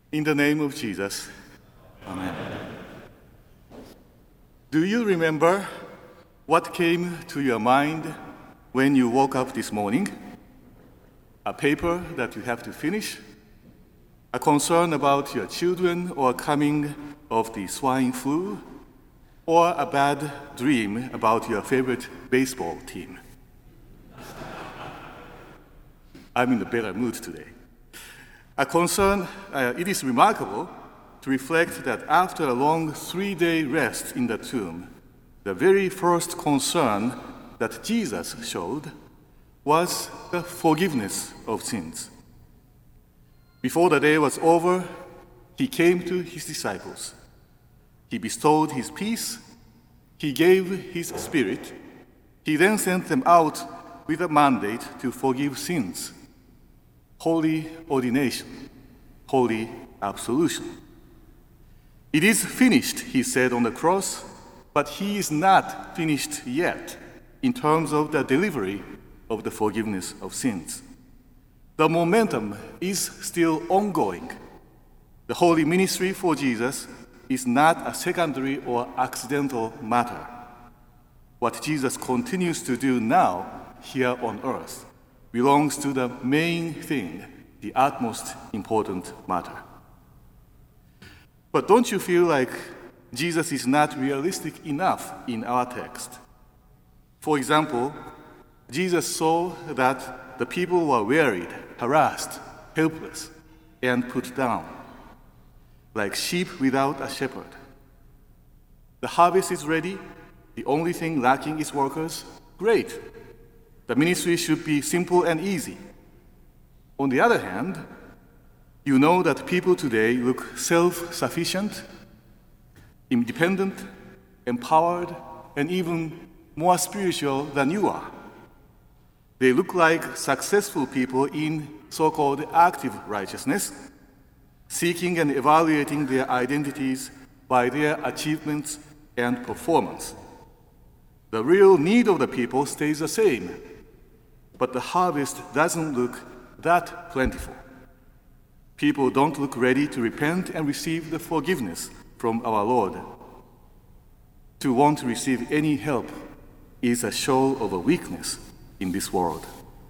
In the name of Jesus, Amen. Do you remember what came to your mind when you woke up this morning? A paper that you have to finish? A concern about your children or coming of the swine flu? Or a bad dream about your favorite baseball team? I'm in a better mood today. A concern, it is remarkable to reflect that after a long 3-day rest in the tomb, the very first concern that Jesus showed was the forgiveness of sins. Before the day was over, he came to his disciples. He bestowed his peace, he gave his spirit, he then sent them out with a mandate to forgive sins. Holy ordination, holy absolution. It is finished, he said on the cross, but he is not finished yet in terms of the delivery of the forgiveness of sins. The momentum is still ongoing. The holy ministry for Jesus is not a secondary or accidental matter. What Jesus continues to do now here on earth belongs to the main thing, the utmost important matter. But don't you feel like Jesus is not realistic enough in our text? For example, Jesus saw that the people were wearied, harassed, helpless, and put down, like sheep without a shepherd. The harvest is ready, the only thing lacking is workers. Great! The ministry should be simple and easy. On the other hand, you know that people today look self-sufficient, independent, empowered, and even more spiritual than you are. They look like successful people in so-called active righteousness, seeking and evaluating their identities by their achievements and performance. The real need of the people stays the same, but the harvest doesn't look that plentiful. People don't look ready to repent and receive the forgiveness from our Lord. To want to receive any help is a show of a weakness in this world.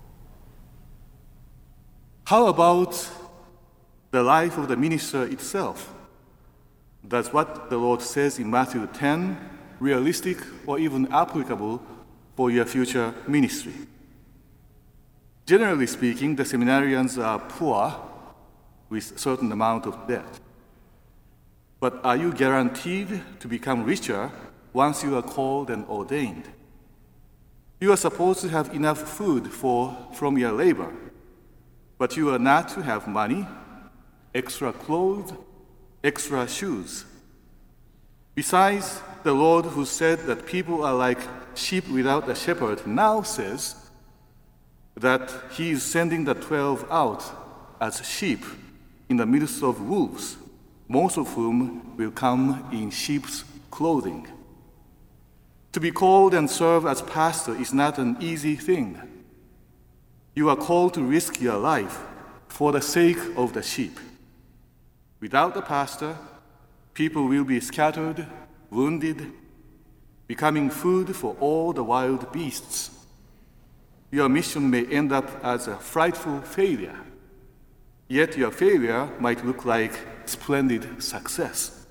How about the life of the minister itself? Does what the Lord says in Matthew 10 realistic or even applicable for your future ministry? Generally speaking, the seminarians are poor with a certain amount of debt. But are you guaranteed to become richer once you are called and ordained? You are supposed to have enough food from your labor, but you are not to have money, extra clothes, extra shoes. Besides, the Lord who said that people are like sheep without a shepherd now says that he is sending the 12 out as sheep in the midst of wolves, most of whom will come in sheep's clothing. To be called and serve as pastor is not an easy thing. You are called to risk your life for the sake of the sheep. Without the pastor, people will be scattered, wounded, becoming food for all the wild beasts. Your mission may end up as a frightful failure, yet your failure might look like splendid success.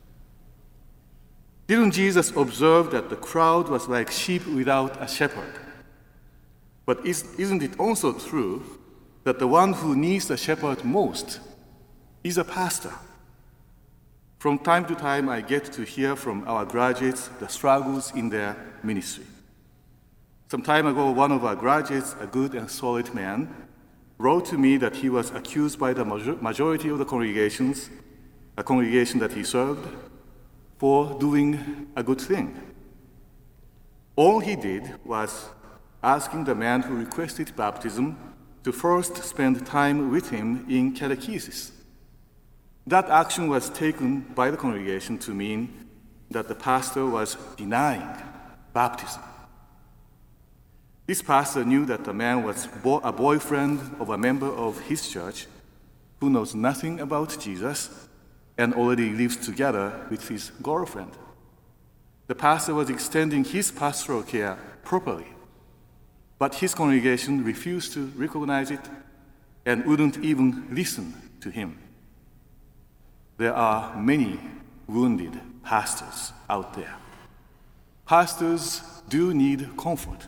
Didn't Jesus observe that the crowd was like sheep without a shepherd? But isn't it also true that the one who needs the shepherd most is a pastor? From time to time, I get to hear from our graduates the struggles in their ministry. Some time ago, one of our graduates, a good and solid man, wrote to me that he was accused by the majority of the congregations, a congregation that he served, for doing a good thing. All he did was asking the man who requested baptism to first spend time with him in catechesis. That action was taken by the congregation to mean that the pastor was denying baptism. This pastor knew that the man was a boyfriend of a member of his church who knows nothing about Jesus and already lives together with his girlfriend. The pastor was extending his pastoral care properly, but his congregation refused to recognize it and wouldn't even listen to him. There are many wounded pastors out there. Pastors do need comfort.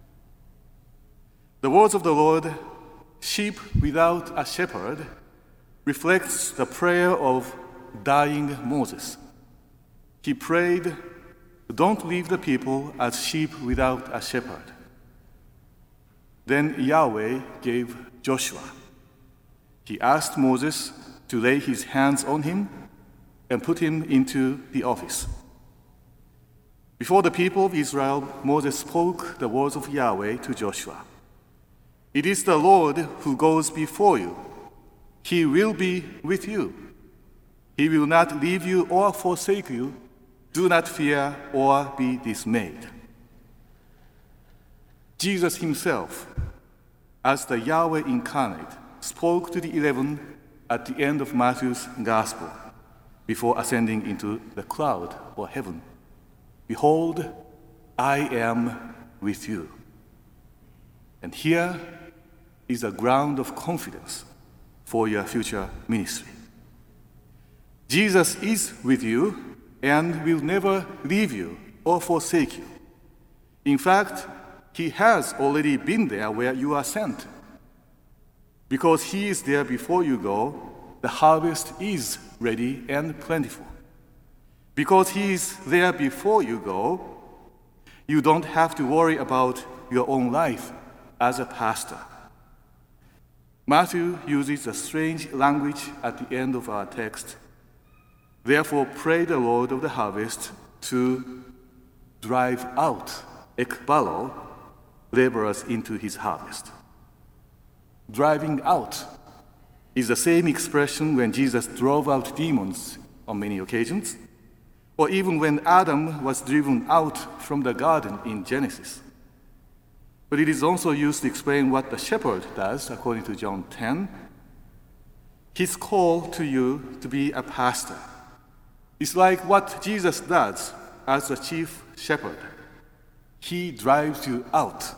The words of the Lord, "Sheep without a shepherd," reflects the prayer of dying Moses. He prayed, "Don't leave the people as sheep without a shepherd." Then Yahweh gave Joshua. He asked Moses to lay his hands on him and put him into the office. Before the people of Israel, Moses spoke the words of Yahweh to Joshua. "It is the Lord who goes before you. He will be with you. He will not leave you or forsake you. Do not fear or be dismayed." Jesus himself, as the Yahweh incarnate, spoke to the 11 at the end of Matthew's Gospel before ascending into the cloud or heaven. "Behold, I am with you." And here is a ground of confidence for your future ministry. Jesus is with you and will never leave you or forsake you. In fact, he has already been there where you are sent. Because he is there before you go, the harvest is ready and plentiful. Because he is there before you go, you don't have to worry about your own life as a pastor. Matthew uses a strange language at the end of our text. "Therefore pray the Lord of the harvest to drive out, ekbalo, laborers into his harvest." Driving out is the same expression when Jesus drove out demons on many occasions, or even when Adam was driven out from the garden in Genesis. But it is also used to explain what the shepherd does, according to John 10. His call to you to be a pastor is like what Jesus does as the chief shepherd. He drives you out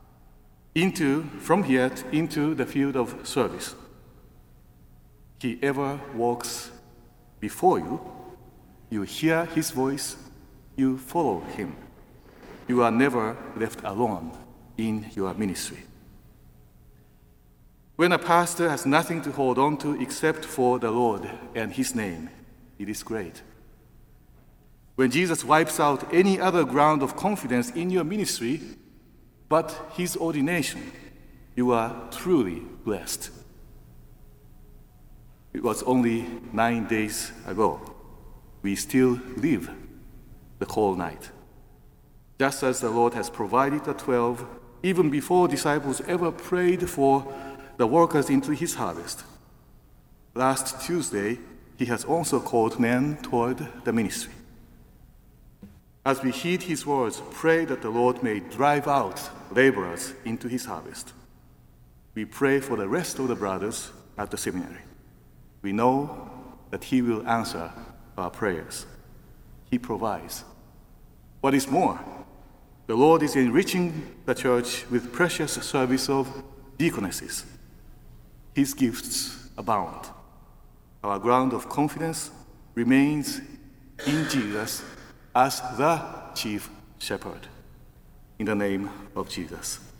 from here into the field of service. He ever walks before you. You hear his voice, you follow him. You are never left alone in your ministry. When a pastor has nothing to hold on to except for the Lord and his name, it is great. When Jesus wipes out any other ground of confidence in your ministry but his ordination, you are truly blessed. It was only 9 days ago. We still live the cold night. Just as the Lord has provided the 12, even before disciples ever prayed for the workers into his harvest. Last Tuesday, he has also called men toward the ministry. As we heed his words, pray that the Lord may drive out laborers into his harvest. We pray for the rest of the brothers at the seminary. We know that he will answer our prayers. He provides. What is more, the Lord is enriching the church with precious service of deaconesses. His gifts abound. Our ground of confidence remains in Jesus as the chief shepherd. In the name of Jesus.